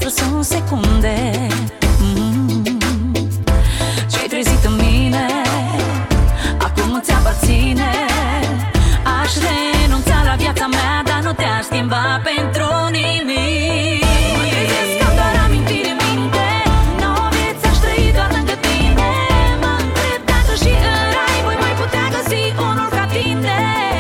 nostru sunt secunde. Ce-ai trezit în mine acum îți aparține. Aș renunța la viața mea, dar nu te-aș schimba pentru nimic. Mă trezesc că doar amintiri în minte. Nouă vieți aș trăi doar lângă tine. Mă întreb dacă și în rai voi mai putea găsi unul ca tine.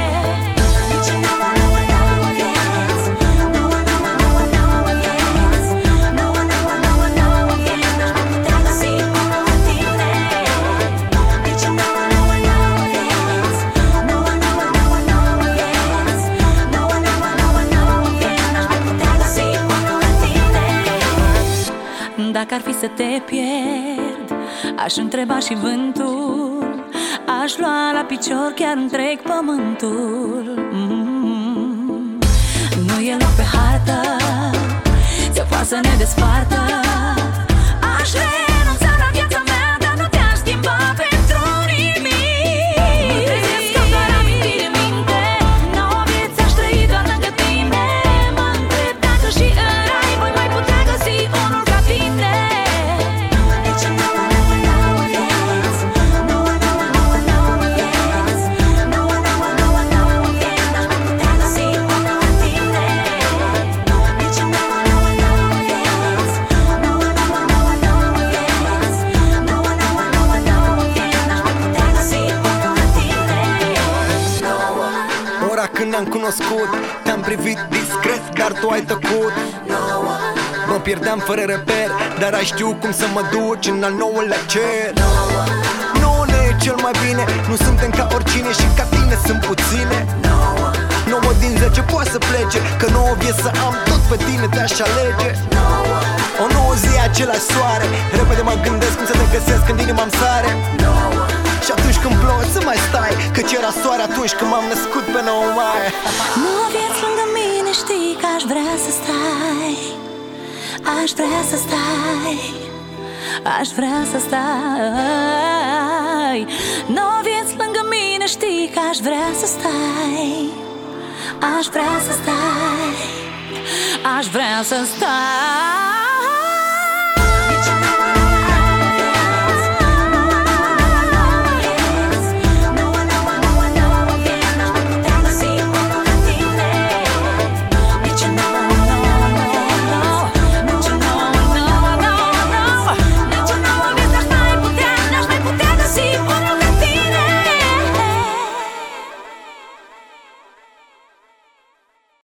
Dacă ar fi să te pierd, aș întreba și vântul, aș lua la picior chiar întreg pământul. Nu e loc pe hartă, ți-o poate să ne despartă. Aș renunța la viața mea, dar nu te-aș schimba pentru nimic. Mă trezesc că doar amintiri în minte. Nouă vieți aș trăi doar lângă tine. Mă întreb dacă și în rai voi mai putea găsi unul ca tine. Când ne-am cunoscut, te-am privit discret, dar tu ai tăcut. Mă pierdeam fără reper, dar ai știu cum să mă duci în al nouălea cer. Nouă ne e cel mai bine, nu suntem ca oricine și ca tine sunt puține. 9 din 10 poate să plece, că 9 vieți să am, tot pe tine te-aș alege. O nouă zi, același soare, repede mă gândesc cum să te găsesc când inima-mi sare. Și atunci când plouă să mai stai, căci era soare atunci când m-am născut pe 9 mai. Nouă vieți lângă mine, știi că aș vrea să stai. Aș vrea să stai. Aș vrea să stai. Nouă vieți lângă mine, știi că aș vrea să stai. Aș vrea să stai. Aș vrea să stai.